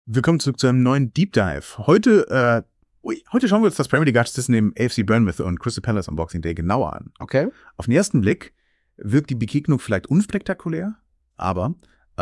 Willkommen zurück zu einem neuen Deep Dive. Heute schauen wir uns das Premier League zwischen dem AFC Bournemouth und Crystal Palace am Boxing Day genauer an. Okay. Auf den ersten Blick wirkt die Begegnung vielleicht unspektakulär, aber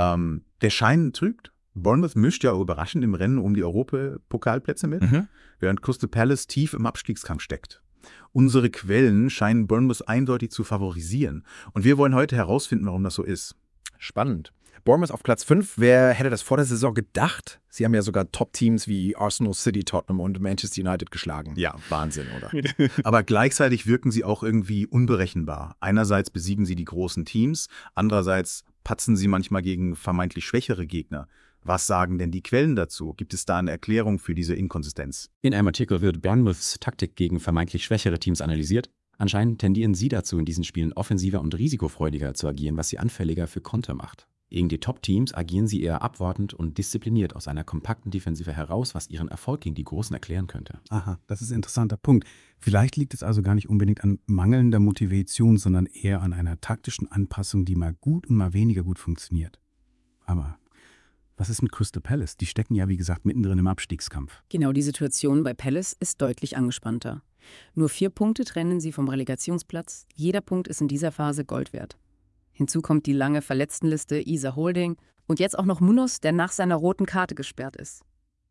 der Schein trügt. Bournemouth mischt ja überraschend im Rennen um die Europapokalplätze mit, während Crystal Palace tief im Abstiegskampf steckt. Unsere Quellen scheinen Bournemouth eindeutig zu favorisieren. Und wir wollen heute herausfinden, warum das so ist. Spannend. Bournemouth auf Platz 5. Wer hätte das vor der Saison gedacht? Sie haben ja sogar Top-Teams wie Arsenal, City, Tottenham und Manchester United geschlagen. Ja, Wahnsinn, oder? Aber gleichzeitig wirken sie auch irgendwie unberechenbar. Einerseits besiegen sie die großen Teams, andererseits patzen sie manchmal gegen vermeintlich schwächere Gegner. Was sagen denn die Quellen dazu? Gibt es da eine Erklärung für diese Inkonsistenz? In einem Artikel wird Bournemouths Taktik gegen vermeintlich schwächere Teams analysiert. Anscheinend tendieren sie dazu, in diesen Spielen offensiver und risikofreudiger zu agieren, was sie anfälliger für Konter macht. Gegen die Top-Teams agieren sie eher abwartend und diszipliniert aus einer kompakten Defensive heraus, was ihren Erfolg gegen die Großen erklären könnte. Aha, das ist ein interessanter Punkt. Vielleicht liegt es also gar nicht unbedingt an mangelnder Motivation, sondern eher an einer taktischen Anpassung, die mal gut und mal weniger gut funktioniert. Aber was ist mit Crystal Palace? Die stecken ja, wie gesagt, mittendrin im Abstiegskampf. Genau, die Situation bei Palace ist deutlich angespannter. Nur 4 Punkte trennen sie vom Relegationsplatz. Jeder Punkt ist in dieser Phase Gold wert. Hinzu kommt die lange Verletztenliste Isa Holding und jetzt auch noch Munoz, der nach seiner roten Karte gesperrt ist.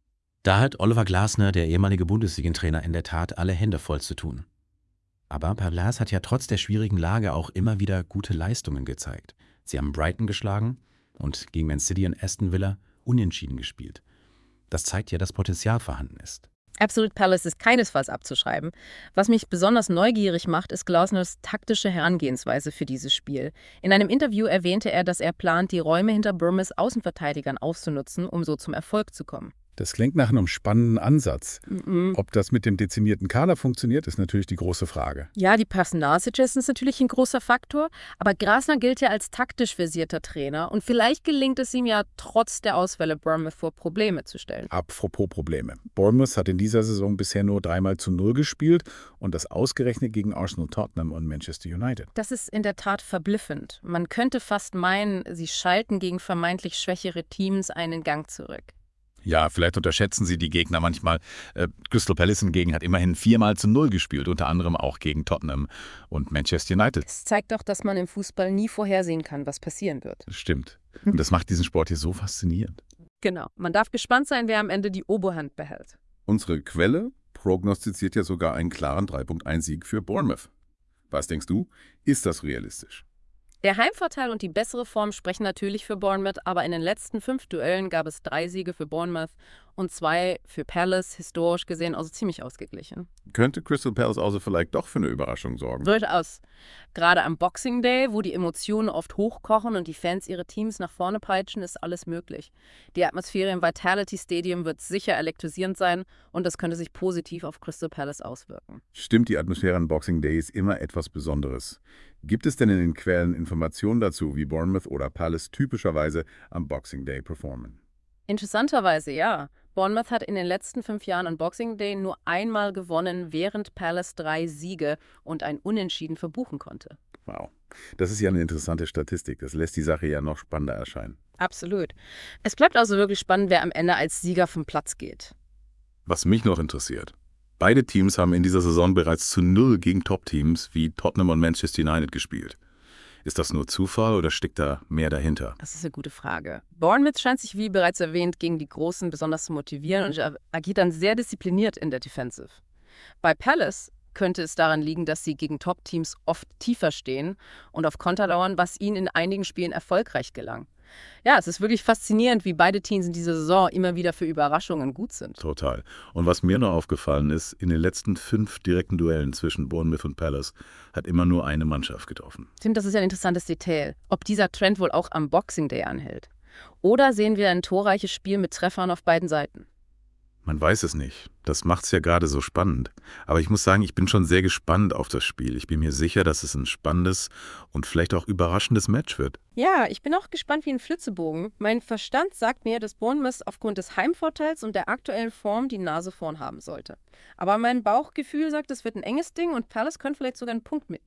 Da hat Oliver Glasner, der ehemalige Bundesliga-Trainer, in der Tat alle Hände voll zu tun. Aber Palace hat ja trotz der schwierigen Lage auch immer wieder gute Leistungen gezeigt. Sie haben Brighton geschlagen und gegen Man City und Aston Villa unentschieden gespielt. Das zeigt ja, dass Potenzial vorhanden ist. Absolute Palace ist keinesfalls abzuschreiben. Was mich besonders neugierig macht, ist Glasners taktische Herangehensweise für dieses Spiel. In einem Interview erwähnte er, dass er plant, die Räume hinter Bournemouths Außenverteidigern auszunutzen, um so zum Erfolg zu kommen. Das klingt nach einem spannenden Ansatz. Ob das mit dem dezimierten Kader funktioniert, ist natürlich die große Frage. Ja, die Personalsuggestion ist natürlich ein großer Faktor, aber Glasner gilt ja als taktisch versierter Trainer und vielleicht gelingt es ihm ja trotz der Ausfälle Bournemouth vor Probleme zu stellen. Apropos Probleme. Bournemouth hat in dieser Saison bisher nur 3-0 gespielt und das ausgerechnet gegen Arsenal, Tottenham und Manchester United. Das ist in der Tat verblüffend. Man könnte fast meinen, sie schalten gegen vermeintlich schwächere Teams einen Gang zurück. Ja, vielleicht unterschätzen Sie die Gegner manchmal. Crystal Palace hingegen hat immerhin 4-0 gespielt, unter anderem auch gegen Tottenham und Manchester United. Es zeigt doch, dass man im Fußball nie vorhersehen kann, was passieren wird. Das stimmt. Und das macht diesen Sport hier so faszinierend. Genau. Man darf gespannt sein, wer am Ende die Oberhand behält. Unsere Quelle prognostiziert ja sogar einen klaren 3-1-Sieg für Bournemouth. Was denkst du? Ist das realistisch? Der Heimvorteil und die bessere Form sprechen natürlich für Bournemouth, aber in den letzten 5 Duellen gab es 3 Siege für Bournemouth und 2 für Palace, historisch gesehen also ziemlich ausgeglichen. Könnte Crystal Palace also vielleicht doch für eine Überraschung sorgen? Durchaus. Gerade am Boxing Day, wo die Emotionen oft hochkochen und die Fans ihre Teams nach vorne peitschen, ist alles möglich. Die Atmosphäre im Vitality Stadium wird sicher elektrisierend sein und das könnte sich positiv auf Crystal Palace auswirken. Stimmt, die Atmosphäre an Boxing Day ist immer etwas Besonderes. Gibt es denn in den Quellen Informationen dazu, wie Bournemouth oder Palace typischerweise am Boxing Day performen? Interessanterweise ja. Bournemouth hat in den letzten 5 Jahren an Boxing Day nur einmal gewonnen, während Palace 3 Siege und ein Unentschieden verbuchen konnte. Wow, das ist ja eine interessante Statistik. Das lässt die Sache ja noch spannender erscheinen. Absolut. Es bleibt also wirklich spannend, wer am Ende als Sieger vom Platz geht. Was mich noch interessiert. Beide Teams haben in dieser Saison bereits zu 0 gegen Top-Teams wie Tottenham und Manchester United gespielt. Ist das nur Zufall oder steckt da mehr dahinter? Das ist eine gute Frage. Bournemouth scheint sich, wie bereits erwähnt, gegen die Großen besonders zu motivieren und agiert dann sehr diszipliniert in der Defensive. Bei Palace könnte es daran liegen, dass sie gegen Top-Teams oft tiefer stehen und auf Konter dauern, was ihnen in einigen Spielen erfolgreich gelang. Ja, es ist wirklich faszinierend, wie beide Teams in dieser Saison immer wieder für Überraschungen gut sind. Total. Und was mir noch aufgefallen ist, in den letzten 5 direkten Duellen zwischen Bournemouth und Palace hat immer nur eine Mannschaft getroffen. Tim, das ist ja ein interessantes Detail. Ob dieser Trend wohl auch am Boxing Day anhält? Oder sehen wir ein torreiches Spiel mit Treffern auf beiden Seiten? Man weiß es nicht. Das macht's ja gerade so spannend. Aber ich muss sagen, ich bin schon sehr gespannt auf das Spiel. Ich bin mir sicher, dass es ein spannendes und vielleicht auch überraschendes Match wird. Ja, ich bin auch gespannt wie ein Flitzebogen. Mein Verstand sagt mir, dass Bournemouth aufgrund des Heimvorteils und der aktuellen Form die Nase vorn haben sollte. Aber mein Bauchgefühl sagt, es wird ein enges Ding und Palace könnte vielleicht sogar einen Punkt mitnehmen.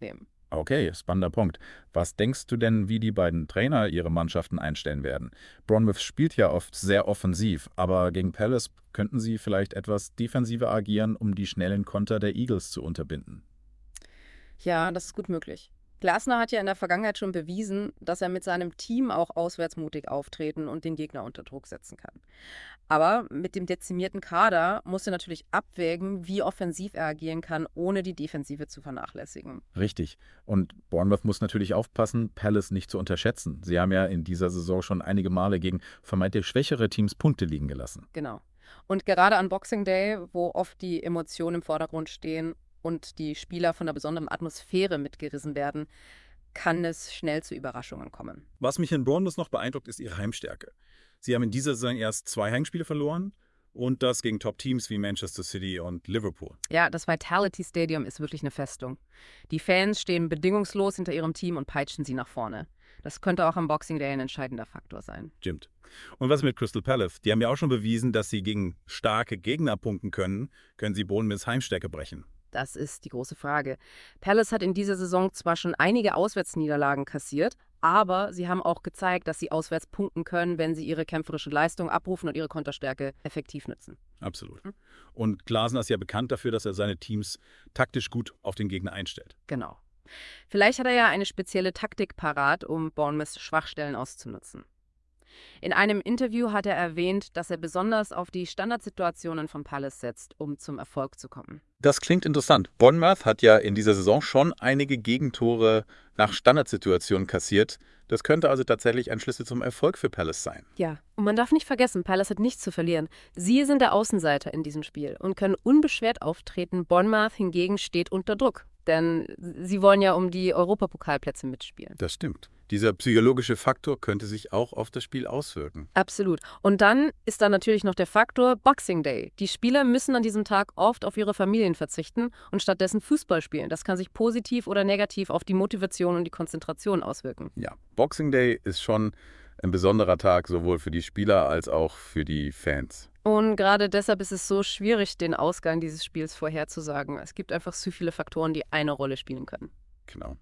Okay, spannender Punkt. Was denkst du denn, wie die beiden Trainer ihre Mannschaften einstellen werden? Bournemouth spielt ja oft sehr offensiv, aber gegen Palace könnten sie vielleicht etwas defensiver agieren, um die schnellen Konter der Eagles zu unterbinden. Ja, das ist gut möglich. Glasner hat ja in der Vergangenheit schon bewiesen, dass er mit seinem Team auch auswärts mutig auftreten und den Gegner unter Druck setzen kann. Aber mit dem dezimierten Kader muss er natürlich abwägen, wie offensiv er agieren kann, ohne die Defensive zu vernachlässigen. Richtig. Und Bournemouth muss natürlich aufpassen, Palace nicht zu unterschätzen. Sie haben ja in dieser Saison schon einige Male gegen vermeintlich schwächere Teams Punkte liegen gelassen. Genau. Und gerade an Boxing Day, wo oft die Emotionen im Vordergrund stehen und die Spieler von einer besonderen Atmosphäre mitgerissen werden, kann es schnell zu Überraschungen kommen. Was mich in Bournemouth noch beeindruckt, ist ihre Heimstärke. Sie haben in dieser Saison erst 2 Heimspiele verloren und das gegen Top-Teams wie Manchester City und Liverpool. Ja, das Vitality Stadium ist wirklich eine Festung. Die Fans stehen bedingungslos hinter ihrem Team und peitschen sie nach vorne. Das könnte auch am Boxing Day ein entscheidender Faktor sein. Stimmt. Und was mit Crystal Palace? Die haben ja auch schon bewiesen, dass sie gegen starke Gegner punkten können sie Bournemouths Heimstärke brechen. Das ist die große Frage. Palace hat in dieser Saison zwar schon einige Auswärtsniederlagen kassiert, aber sie haben auch gezeigt, dass sie auswärts punkten können, wenn sie ihre kämpferische Leistung abrufen und ihre Konterstärke effektiv nutzen. Absolut. Und Glasner ist ja bekannt dafür, dass er seine Teams taktisch gut auf den Gegner einstellt. Genau. Vielleicht hat er ja eine spezielle Taktik parat, um Bournemouths Schwachstellen auszunutzen. In einem Interview hat er erwähnt, dass er besonders auf die Standardsituationen von Palace setzt, um zum Erfolg zu kommen. Das klingt interessant. Bournemouth hat ja in dieser Saison schon einige Gegentore nach Standardsituationen kassiert. Das könnte also tatsächlich ein Schlüssel zum Erfolg für Palace sein. Ja, und man darf nicht vergessen, Palace hat nichts zu verlieren. Sie sind der Außenseiter in diesem Spiel und können unbeschwert auftreten. Bournemouth hingegen steht unter Druck, denn sie wollen ja um die Europapokalplätze mitspielen. Das stimmt. Dieser psychologische Faktor könnte sich auch auf das Spiel auswirken. Absolut. Und dann ist da natürlich noch der Faktor Boxing Day. Die Spieler müssen an diesem Tag oft auf ihre Familien verzichten und stattdessen Fußball spielen. Das kann sich positiv oder negativ auf die Motivation und die Konzentration auswirken. Ja, Boxing Day ist schon ein besonderer Tag, sowohl für die Spieler als auch für die Fans. Und gerade deshalb ist es so schwierig, den Ausgang dieses Spiels vorherzusagen. Es gibt einfach zu viele Faktoren, die eine Rolle spielen können. Genau.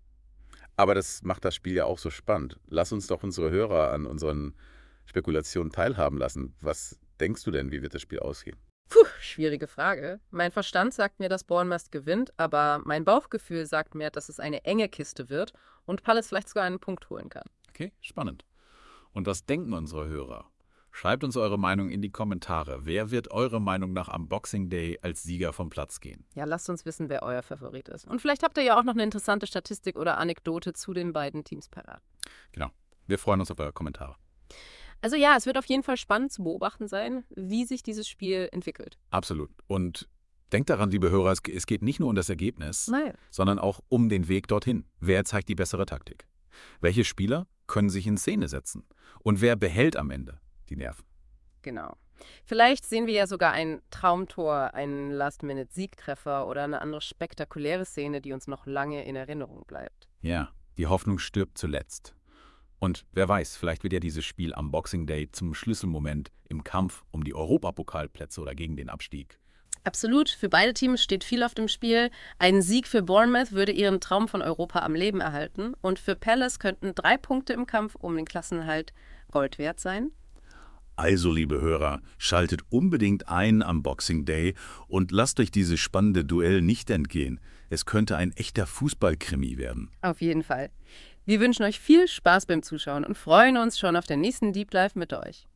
Aber das macht das Spiel ja auch so spannend. Lass uns doch unsere Hörer an unseren Spekulationen teilhaben lassen. Was denkst du denn, wie wird das Spiel ausgehen? Schwierige Frage. Mein Verstand sagt mir, dass Bournemouth gewinnt, aber mein Bauchgefühl sagt mir, dass es eine enge Kiste wird und Palace vielleicht sogar einen Punkt holen kann. Okay, spannend. Und was denken unsere Hörer? Schreibt uns eure Meinung in die Kommentare. Wer wird eurer Meinung nach am Boxing Day als Sieger vom Platz gehen? Ja, lasst uns wissen, wer euer Favorit ist. Und vielleicht habt ihr ja auch noch eine interessante Statistik oder Anekdote zu den beiden Teams parat. Genau. Wir freuen uns auf eure Kommentare. Also ja, es wird auf jeden Fall spannend zu beobachten sein, wie sich dieses Spiel entwickelt. Absolut. Und denkt daran, liebe Hörer, es geht nicht nur um das Ergebnis, Nein. sondern auch um den Weg dorthin. Wer zeigt die bessere Taktik? Welche Spieler können sich in Szene setzen? Und wer behält am Ende die Nerven? Genau. Vielleicht sehen wir ja sogar ein Traumtor, einen Last-Minute-Siegtreffer oder eine andere spektakuläre Szene, die uns noch lange in Erinnerung bleibt. Ja, die Hoffnung stirbt zuletzt. Und wer weiß, vielleicht wird ja dieses Spiel am Boxing Day zum Schlüsselmoment im Kampf um die Europapokalplätze oder gegen den Abstieg. Absolut, für beide Teams steht viel auf dem Spiel. Ein Sieg für Bournemouth würde ihren Traum von Europa am Leben erhalten. Und für Palace könnten 3 Punkte im Kampf um den Klassenerhalt Gold wert sein. Also, liebe Hörer, schaltet unbedingt ein am Boxing Day und lasst euch dieses spannende Duell nicht entgehen. Es könnte ein echter Fußballkrimi werden. Auf jeden Fall. Wir wünschen euch viel Spaß beim Zuschauen und freuen uns schon auf den nächsten Deep Live mit euch.